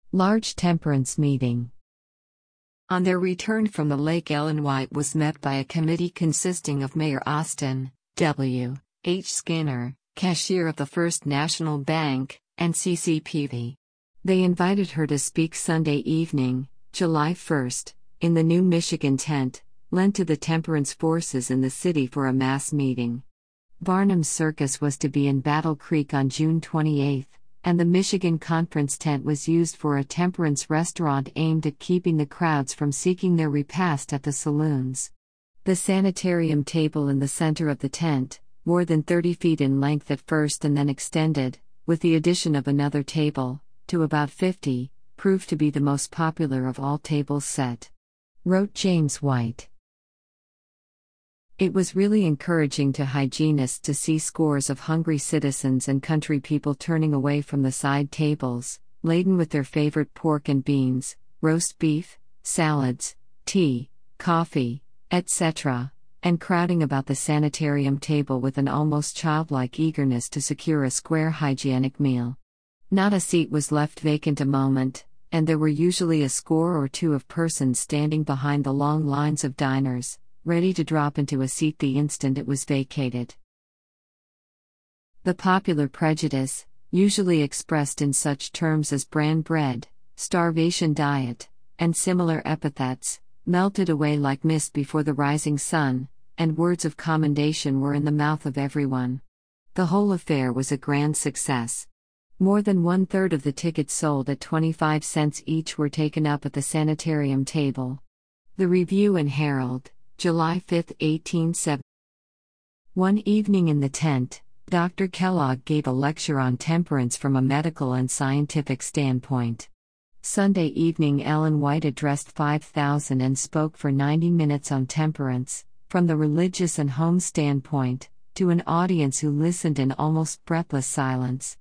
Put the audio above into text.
Large temperance meeting. On their return from the lake, Ellen White was met by a committee consisting of Mayor Austin W. H. Skinner, cashier of the First National Bank, and CC Peavy. They invited her to speak Sunday evening, July 1st, in the New Michigan tent, lent to the temperance forces in the city for a mass meeting. Barnum's Circus was to be in Battle Creek on June 28, and the Michigan Conference tent was used for a temperance restaurant aimed at keeping the crowds from seeking their repast at the saloons. The sanitarium table in the center of the tent, more than 30 feet in length at first and then extended, with the addition of another table, to about 50, proved to be the most popular of all tables set. Wrote James White. It was really encouraging to hygienists to see scores of hungry citizens and country people turning away from the side tables, laden with their favorite pork and beans, roast beef, salads, tea, coffee, etc., and crowding about the sanitarium table with an almost childlike eagerness to secure a square hygienic meal. Not a seat was left vacant a moment, and there were usually a score or two of persons standing behind the long lines of diners, ready to drop into a seat the instant it was vacated. The popular prejudice, usually expressed in such terms as bran bread, starvation diet, and similar epithets, melted away like mist before the rising sun, and words of commendation were in the mouth of everyone. The whole affair was a grand success. More than 1/3 of the tickets sold at 25 cents each were taken up at the sanitarium table. The Review and Herald, July 5, 1870. One evening in the tent, Dr. Kellogg gave a lecture on temperance from a medical and scientific standpoint. Sunday evening, Ellen White addressed 5,000 and spoke for 90 minutes on temperance, from the religious and home standpoint, to an audience who listened in almost breathless silence.